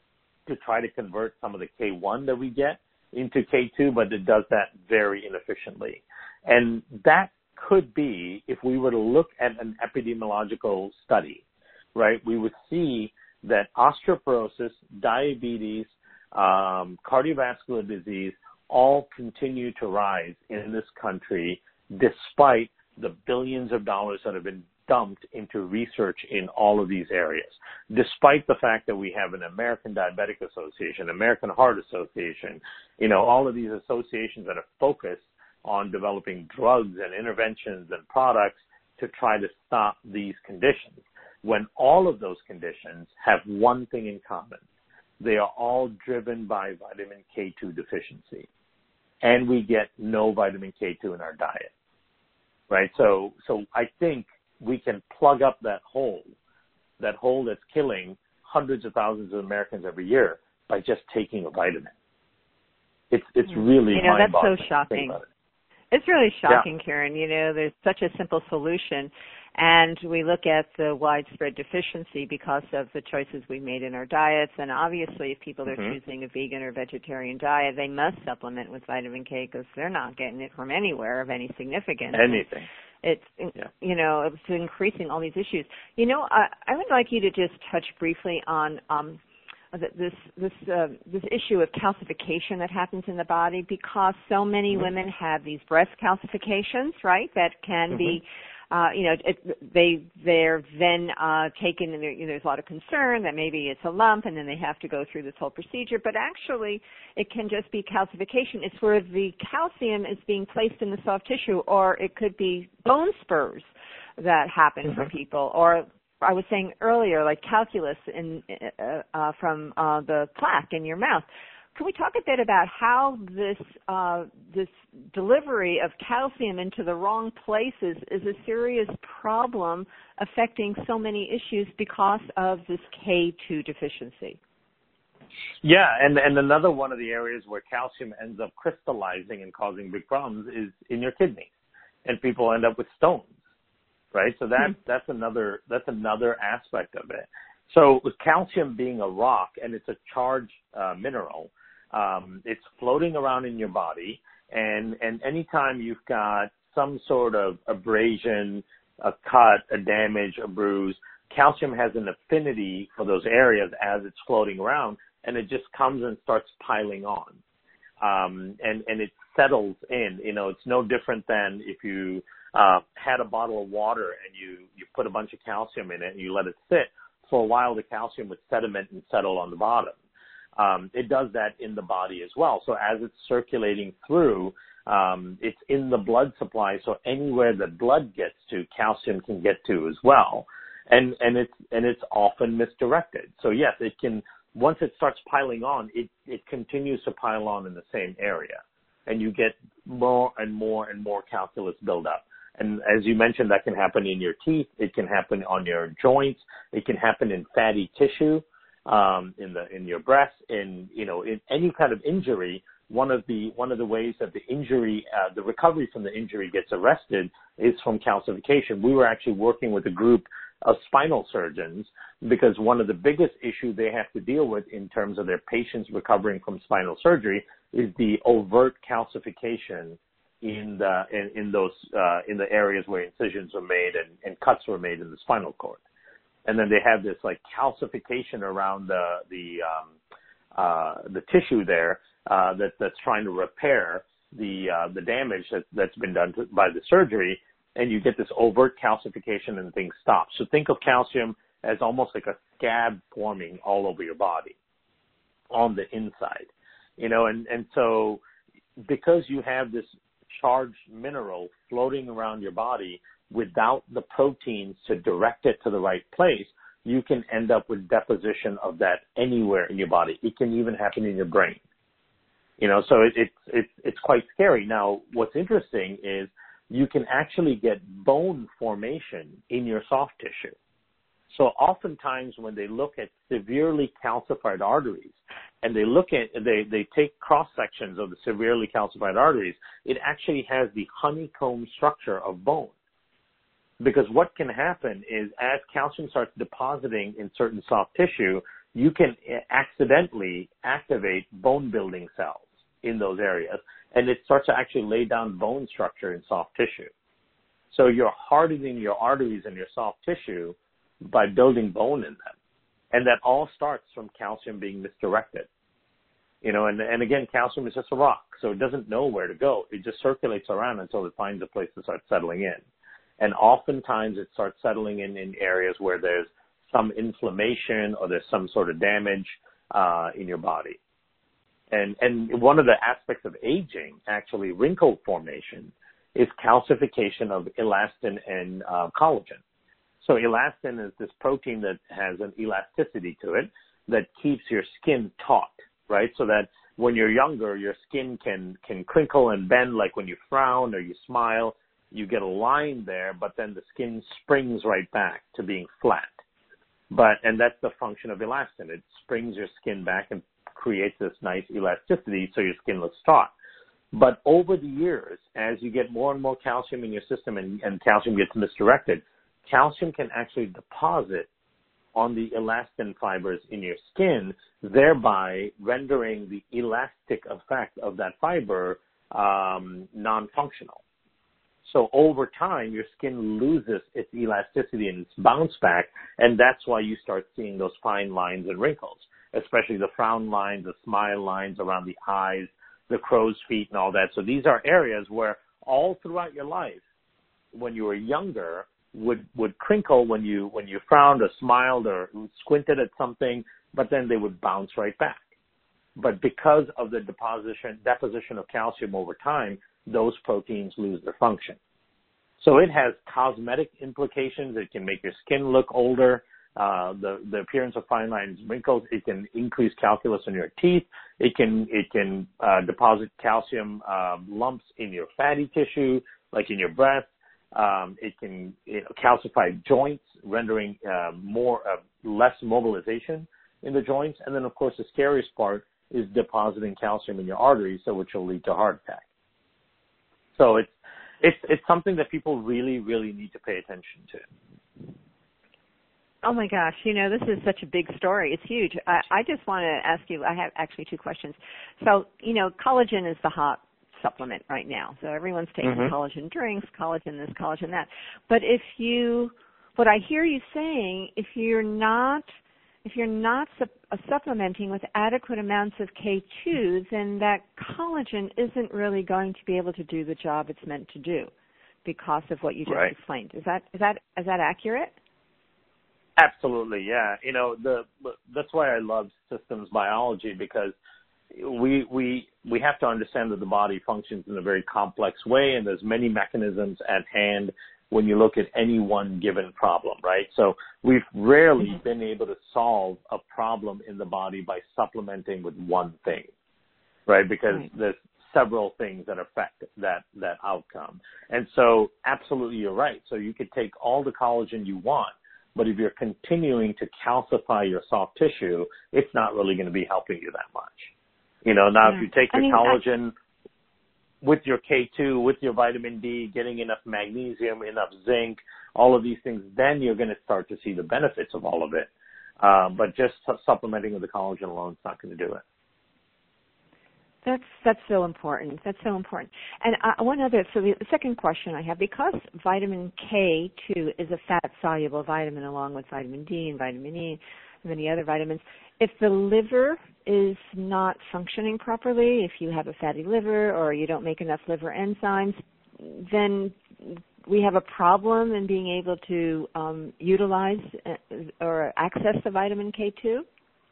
to try to convert some of the K one that we get into K two, but it does that very inefficiently. And that could be, if we were to look at an epidemiological study, right, we would see that osteoporosis, diabetes, um, cardiovascular disease all continue to rise in this country despite the billions of dollars that have been dumped into research in all of these areas, despite the fact that we have an American Diabetic Association, American Heart Association, you know, all of these associations that are focused on developing drugs and interventions and products to try to stop these conditions. when all of those conditions have one thing in common. They are all driven by vitamin K two deficiency. And we get no vitamin K two in our diet, right? So, so I think we can plug up that hole, that hole that's killing hundreds of thousands of Americans every year by just taking a vitamin. It's, it's really you know, mind-boggling. That's so shocking. It's really shocking, yeah. Karen. You know, there's such a simple solution, and we look at the widespread deficiency because of the choices we made in our diets. And obviously, if people are mm-hmm. choosing a vegan or vegetarian diet, they must supplement with vitamin K because they're not getting it from anywhere of any significance. Anything. It's, yeah. you know, it's increasing all these issues. You know, I, I would like you to just touch briefly on um, this this uh, this issue of calcification that happens in the body, because so many mm-hmm. women have these breast calcifications, right? That can mm-hmm. be, uh, you know, it, they they're then uh, taken, and there, you know, there's a lot of concern that maybe it's a lump, and then they have to go through this whole procedure. But actually, it can just be calcification. It's where the calcium is being placed in the soft tissue, or it could be bone spurs that happen mm-hmm. for people, or I was saying earlier, like calculus in, uh, uh, from uh, the plaque in your mouth. Can we talk a bit about how this uh, this delivery of calcium into the wrong places is a serious problem affecting so many issues because of this K two deficiency? Yeah, and, and another one of the areas where calcium ends up crystallizing and causing big problems is in your kidneys, and people end up with stones. Right, so that mm-hmm. that's another that's another aspect of it. So with calcium being a rock and it's a charged uh, mineral, um, it's floating around in your body, and and anytime you've got some sort of abrasion, a cut, a damage, a bruise, calcium has an affinity for those areas as it's floating around, and it just comes and starts piling on, um, and and it settles in. You know, it's no different than if you Uh, had a bottle of water and you, you put a bunch of calcium in it and you let it sit. For a while, the calcium would sediment and settle on the bottom. Um, it does that in the body as well. So as it's circulating through, um, it's in the blood supply. So anywhere that blood gets to, calcium can get to as well. And, and it's, and it's often misdirected. So yes, it can, once it starts piling on, it, it continues to pile on in the same area. And you get more and more and more calculus buildup. And as you mentioned, that can happen in your teeth. It can happen on your joints. It can happen in fatty tissue, um, in the in your breast. In you know, in any kind of injury, one of the one of the ways that the injury, uh, the recovery from the injury gets arrested is from calcification. We were actually working with a group of spinal surgeons because one of the biggest issues they have to deal with in terms of their patients recovering from spinal surgery is the overt calcification in the in, in those uh, in the areas where incisions were made and, and cuts were made in the spinal cord, and then they have this like calcification around the the um, uh, the tissue there uh, that that's trying to repair the uh, the damage that that's been done to, by the surgery, and you get this overt calcification and things stop. So think of calcium as almost like a scab forming all over your body on the inside, you know, and and so because you have this charged mineral floating around your body without the proteins to direct it to the right place, you can end up with deposition of that anywhere in your body. It can even happen in your brain. You know, so it, it's it's it's quite scary. Now, what's interesting is you can actually get bone formation in your soft tissue. So oftentimes when they look at severely calcified arteries, and they look at, they, they take cross-sections of the severely calcified arteries, it actually has the honeycomb structure of bone. Because what can happen is as calcium starts depositing in certain soft tissue, you can accidentally activate bone-building cells in those areas, and it starts to actually lay down bone structure in soft tissue. So you're hardening your arteries and your soft tissue by building bone in them. And that all starts from calcium being misdirected. You know, and, and again, calcium is just a rock, so it doesn't know where to go. It just circulates around until it finds a place to start settling in. And oftentimes it starts settling in in areas where there's some inflammation or there's some sort of damage uh, in your body. And, and one of the aspects of aging, actually wrinkle formation, is calcification of elastin and uh, collagen. So elastin is this protein that has an elasticity to it that keeps your skin taut, right? So that when you're younger, your skin can, can crinkle and bend like when you frown or you smile. You get a line there, but then the skin springs right back to being flat. But, and that's the function of elastin. It springs your skin back and creates this nice elasticity so your skin looks taut. But over the years, as you get more and more calcium in your system and, and calcium gets misdirected, calcium can actually deposit on the elastin fibers in your skin, thereby rendering the elastic effect of that fiber um, non-functional. So over time, your skin loses its elasticity and its bounce back, and that's why you start seeing those fine lines and wrinkles, especially the frown lines, the smile lines around the eyes, the crow's feet and all that. So these are areas where all throughout your life, when you were younger, would, would crinkle when you, when you frowned or smiled or squinted at something, but then they would bounce right back. But because of the deposition, deposition of calcium over time, those proteins lose their function. So it has cosmetic implications. It can make your skin look older. Uh, the, the appearance of fine lines, wrinkles. It can increase calculus in your teeth. It can, it can, uh, deposit calcium, um, lumps in your fatty tissue, like in your breast. Um, it can, you know, calcify joints, rendering, uh, more, uh, less mobilization in the joints. And then, of course, the scariest part is depositing calcium in your arteries, so which will lead to heart attack. So it's, it's, it's something that people really, really need to pay attention to. Oh my gosh, you know, this is such a big story. It's huge. I, I just want to ask you, I have actually two questions. So, you know, collagen is the hot supplement right now. So everyone's taking mm-hmm. collagen drinks, collagen this, collagen that. But if you, what I hear you saying, if you're not, if you're not su- uh, supplementing with adequate amounts of K two, then that collagen isn't really going to be able to do the job it's meant to do because of what you just right. explained. Is that, is that, is that accurate? Absolutely, yeah. You know, the that's why I love systems biology, because we we we have to understand that the body functions in a very complex way, and there's many mechanisms at hand when you look at any one given problem, right? So we've rarely mm-hmm. been able to solve a problem in the body by supplementing with one thing, right? Because right. there's several things that affect that that outcome. And so absolutely you're right. So you could take all the collagen you want, but if you're continuing to calcify your soft tissue, it's not really going to be helping you that much. You know, now yeah. if you take your I mean, collagen I... with your K two, with your vitamin D, getting enough magnesium, enough zinc, all of these things, then you're going to start to see the benefits of all of it. Uh, but just supplementing with the collagen alone is not going to do it. That's that's so important. That's so important. And uh, one other, so the second question I have, because vitamin K two is a fat-soluble vitamin along with vitamin D and vitamin E and many other vitamins, if the liver is not functioning properly, if you have a fatty liver or you don't make enough liver enzymes, then we have a problem in being able to um, utilize or access the vitamin K two?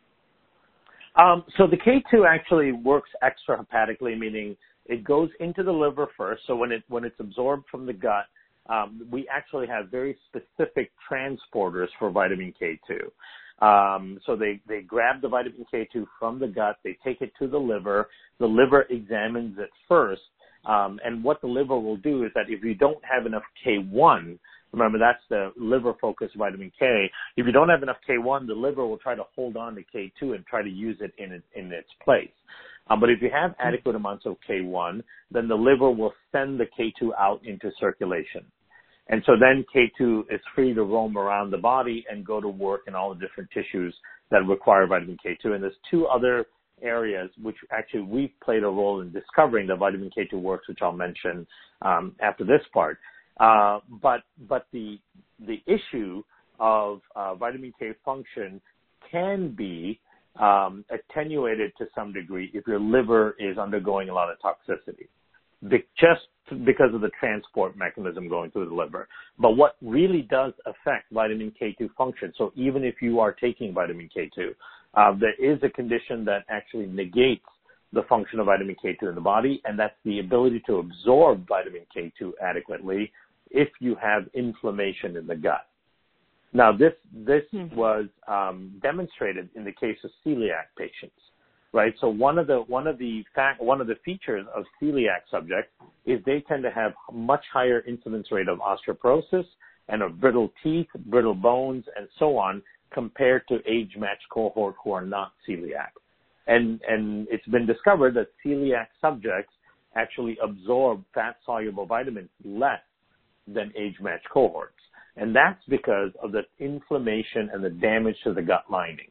Um, so the K two actually works extrahepatically, meaning it goes into the liver first. So when it when it's absorbed from the gut, um, we actually have very specific transporters for vitamin K two. Um, so they, they grab the vitamin K two from the gut, they take it to the liver, the liver examines it first, um, and what the liver will do is that if you don't have enough K one, remember that's the liver-focused vitamin K, if you don't have enough K one, the liver will try to hold on to K two and try to use it in, it, in its place. Um, but if you have adequate amounts of K one, then the liver will send the K two out into circulation. And so then K two is free to roam around the body and go to work in all the different tissues that require vitamin K two. And there's two other areas which actually we've played a role in discovering that vitamin K two works, which I'll mention um, after this part. Uh, but but the the issue of uh, vitamin K function can be um, attenuated to some degree if your liver is undergoing a lot of toxicity, Be- just because of the transport mechanism going through the liver. But what really does affect vitamin K two function, so even if you are taking vitamin K two, uh, there is a condition that actually negates the function of vitamin K two in the body, and that's the ability to absorb vitamin K two adequately if you have inflammation in the gut. Now, this this mm-hmm. was um, demonstrated in the case of celiac patients, right? So one of the one of the fact one of the features of celiac subjects is they tend to have much higher incidence rate of osteoporosis and of brittle teeth, brittle bones, and so on, compared to age-matched cohort who are not celiac. And and it's been discovered that celiac subjects actually absorb fat-soluble vitamins less than age-matched cohorts. And that's because of the inflammation and the damage to the gut lining.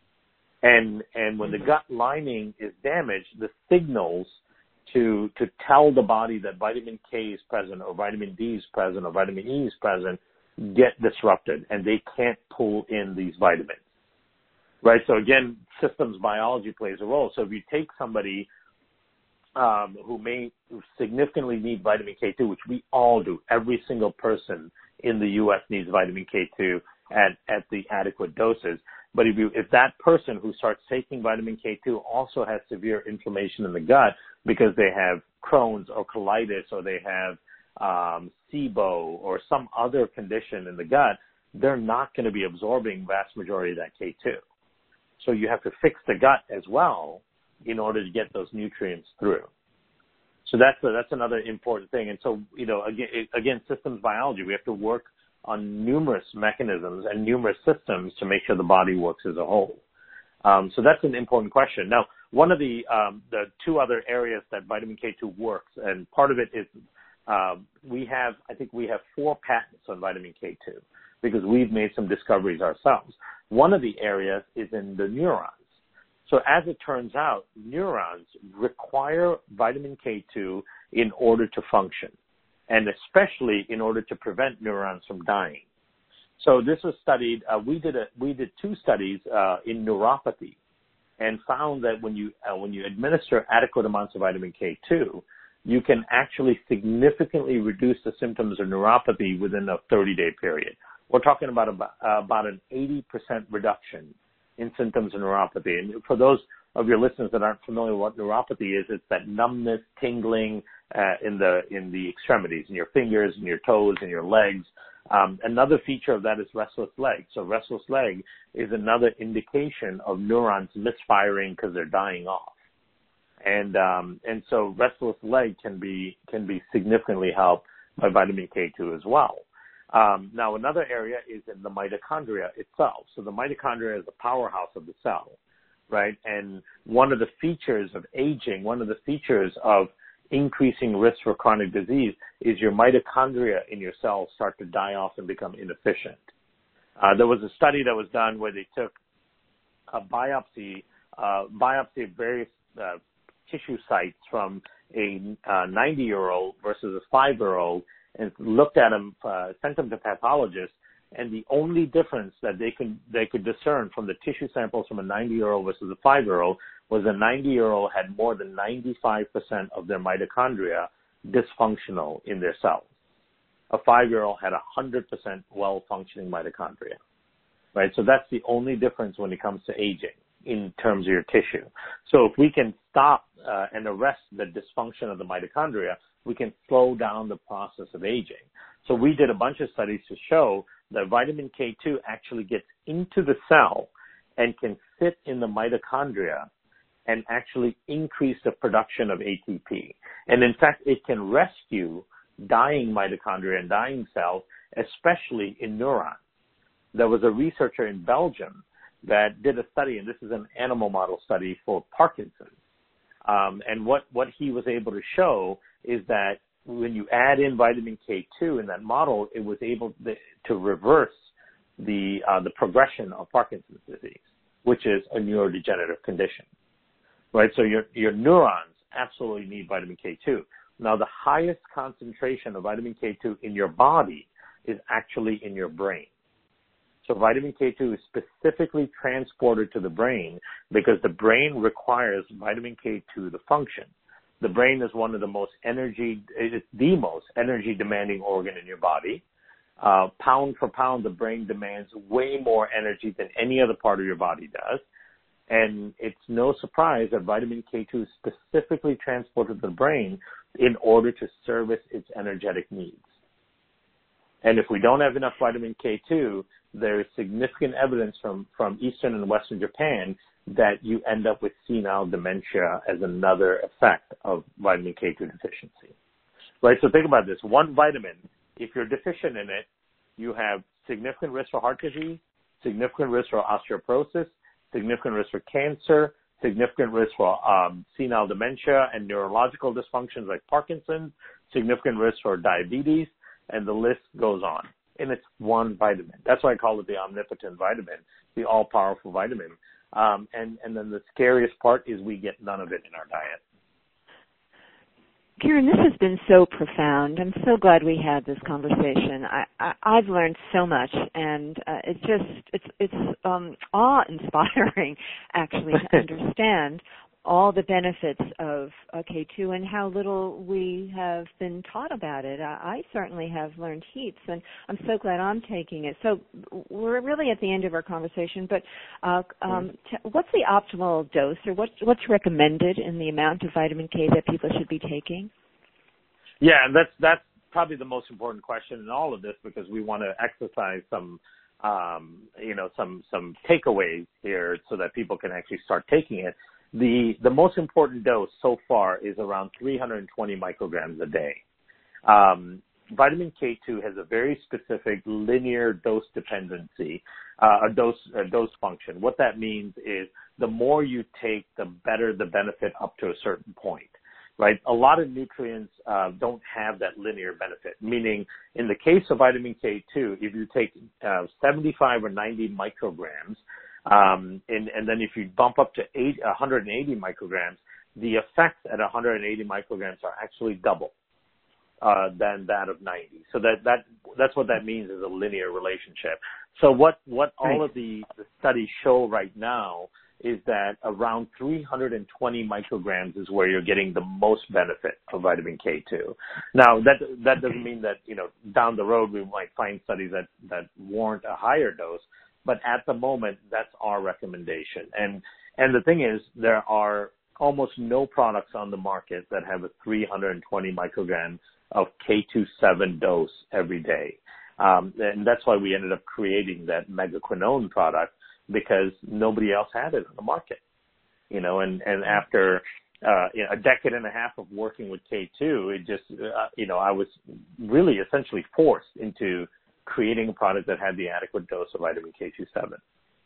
And and when the gut lining is damaged, the signals to to tell the body that vitamin K is present or vitamin D is present or vitamin E is present get disrupted, and they can't pull in these vitamins. Right? So again, systems biology plays a role. So if you take somebody um, who may significantly need vitamin K two, which we all do, every single person in the U S needs vitamin K two at, at the adequate doses. But if you, if that person who starts taking vitamin K two also has severe inflammation in the gut because they have Crohn's or colitis or they have um, SIBO or some other condition in the gut, they're not going to be absorbing vast majority of that K two. So you have to fix the gut as well in order to get those nutrients through. So that's a, that's another important thing. And so, you know, again, again, systems biology, we have to work on numerous mechanisms and numerous systems to make sure the body works as a whole. Um, so that's an important question. Now, one of the um, the two other areas that vitamin K two works, and part of it is um, we have, I think we have four patents on vitamin K two because we've made some discoveries ourselves. One of the areas is in the neurons. So as it turns out, neurons require vitamin K two in order to function, and especially in order to prevent neurons from dying. So this was studied. Uh, we did a, we did two studies uh, in neuropathy, and found that when you uh, when you administer adequate amounts of vitamin K two, you can actually significantly reduce the symptoms of neuropathy within a thirty-day period. We're talking about about, uh, about an eighty percent reduction in symptoms of neuropathy. And for those of your listeners that aren't familiar with what neuropathy is, it's that numbness, tingling uh, in the in the extremities, in your fingers, in your toes, in your legs. Um, another feature of that is restless leg. So restless leg is another indication of neurons misfiring because they're dying off. And um, and so restless leg can be can be significantly helped by vitamin K two as well. Um, now, another area is in the mitochondria itself. So the mitochondria is the powerhouse of the cell, right? And one of the features of aging, one of the features of increasing risk for chronic disease is your mitochondria in your cells start to die off and become inefficient. Uh, there was a study that was done where they took a biopsy, uh, biopsy of various uh, tissue sites from a ninety-year-old uh, versus a five-year-old, and looked at them, uh, sent them to pathologists, and the only difference that they could they could discern from the tissue samples from a ninety-year-old versus a five-year-old was a ninety-year-old had more than ninety-five percent of their mitochondria dysfunctional in their cells. A five-year-old had one hundred percent well-functioning mitochondria, right? So that's the only difference when it comes to aging in terms of your tissue. So if we can stop uh, and arrest the dysfunction of the mitochondria, we can slow down the process of aging. So we did a bunch of studies to show that vitamin K two actually gets into the cell and can sit in the mitochondria and actually increase the production of A T P. And in fact, it can rescue dying mitochondria and dying cells, especially in neurons. There was a researcher in Belgium that did a study, and this is an animal model study for Parkinson's. Um, and what, what he was able to show is that when you add in vitamin K two in that model, it was able to, to reverse the uh, the progression of Parkinson's disease, which is a neurodegenerative condition, right? So your your neurons absolutely need vitamin K two. Now, the highest concentration of vitamin K two in your body is actually in your brain. So vitamin K two is specifically transported to the brain because the brain requires vitamin K two to function. The brain is one of the most energy, it's the most energy demanding organ in your body. Uh, pound for pound, the brain demands way more energy than any other part of your body does. And it's no surprise that vitamin K two is specifically transported to the brain in order to service its energetic needs. And if we don't have enough vitamin K two, there is significant evidence from, from Eastern and Western Japan that you end up with senile dementia as another effect of vitamin K two deficiency. Right? So think about this. One vitamin, if you're deficient in it, you have significant risk for heart disease, significant risk for osteoporosis, significant risk for cancer, significant risk for um, senile dementia and neurological dysfunctions like Parkinson's, significant risk for diabetes, and the list goes on. And it's one vitamin. That's why I call it the omnipotent vitamin, the all-powerful vitamin. Um, and, and then the scariest part is we get none of it in our diet. Kiran, this has been so profound. I'm so glad we had this conversation. I, I, I've learned so much, and uh, it's just it's it's um, awe-inspiring, actually, to understand all the benefits of uh, K two and how little we have been taught about it. I, I certainly have learned heaps, and I'm so glad I'm taking it. So we're really at the end of our conversation, but uh, um, t- what's the optimal dose, or what, what's recommended in the amount of vitamin K that people should be taking? Yeah, and that's that's probably the most important question in all of this, because we want to exercise some, um, you know, some some takeaways here so that people can actually start taking it. The the most important dose so far is around three hundred twenty micrograms a day. Um, vitamin K two has a very specific linear dose dependency, uh, a dose a dose function. What that means is the more you take, the better the benefit up to a certain point, right? A lot of nutrients uh, don't have that linear benefit, meaning in the case of vitamin K two, if you take uh, seventy-five or ninety micrograms, Um, and, and then if you bump up to eight, one hundred eighty micrograms, the effects at one hundred eighty micrograms are actually double uh, than that of ninety. So that, that that's what that means is a linear relationship. So what, what all right. of the, the studies show right now is that around three hundred twenty micrograms is where you're getting the most benefit of vitamin K two. Now, that that doesn't mean that, you know, down the road we might find studies that, that warrant a higher dose. But at the moment, that's our recommendation. And and the thing is, there are almost no products on the market that have a three hundred twenty microgram of K two seven dose every day. Um, and that's why we ended up creating that megaquinone product, because nobody else had it on the market. You know, and, and after uh, you know, a decade and a half of working with K two, it just, uh, you know, I was really essentially forced into creating a product that had the adequate dose of vitamin K two seven.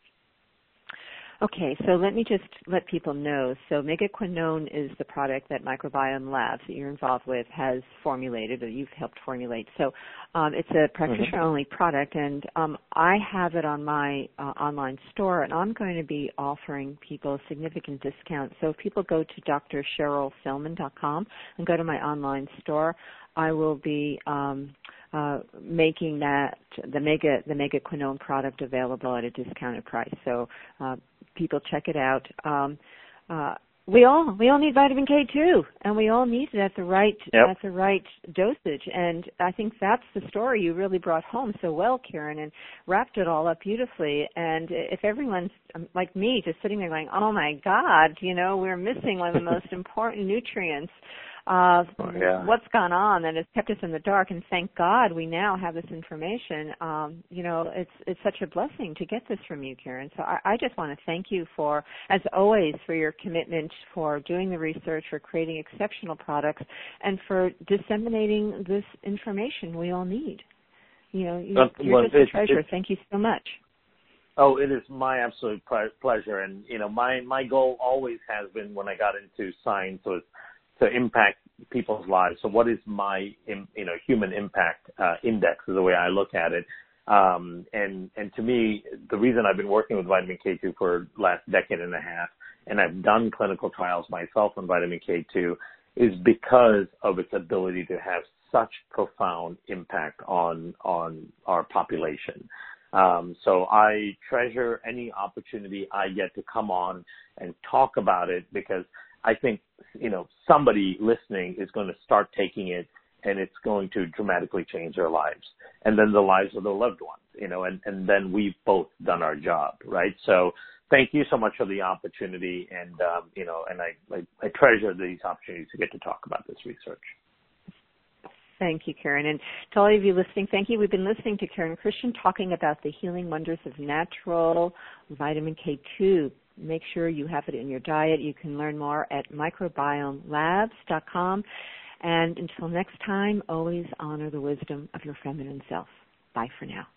Okay, so let me just let people know. So megaquinone is the product that Microbiome Labs that you're involved with has formulated, or you've helped formulate. So um, it's a practitioner-only mm-hmm. product, and um, I have it on my uh, online store, and I'm going to be offering people a significant discount. So if people go to d r cheryl selman dot com and go to my online store, I will be um, uh, making that the mega the megaquinone product available at a discounted price. So uh, people check it out. Um, uh, we all we all need vitamin K two, and we all need it at the right yep. at the right dosage. And I think that's the story you really brought home so well, Kiran, and wrapped it all up beautifully. And if everyone's like me, just sitting there going, "Oh my God, you know, we're missing one of the most important nutrients." Uh, oh, yeah. what's gone on that has kept us in the dark, and thank God we now have this information. Um, you know, it's it's such a blessing to get this from you, Kiran. So I, I just want to thank you for, as always, for your commitment, for doing the research, for creating exceptional products, and for disseminating this information we all need. You know, you, uh, you're well, just a it's, treasure. it's, thank you so much. Oh, it is my absolute pleasure. And, you know, my, my goal always has been, when I got into science, was to impact people's lives. So what is my, you know, human impact uh, index is the way I look at it. Um, and, and to me, the reason I've been working with vitamin K two for the last decade and a half, and I've done clinical trials myself on vitamin K two, is because of its ability to have such profound impact on, on our population. Um, so I treasure any opportunity I get to come on and talk about it, because I think, you know, somebody listening is going to start taking it, and it's going to dramatically change their lives, and then the lives of their loved ones, you know, and, and then we've both done our job, right? So thank you so much for the opportunity, and, um, you know, and I, I, I treasure these opportunities to get to talk about this research. Thank you, Karen. And to all of you listening, thank you. We've been listening to Karen Christian talking about the healing wonders of natural vitamin K two. Make sure you have it in your diet. You can learn more at microbiome labs dot com. And until next time, always honor the wisdom of your feminine self. Bye for now.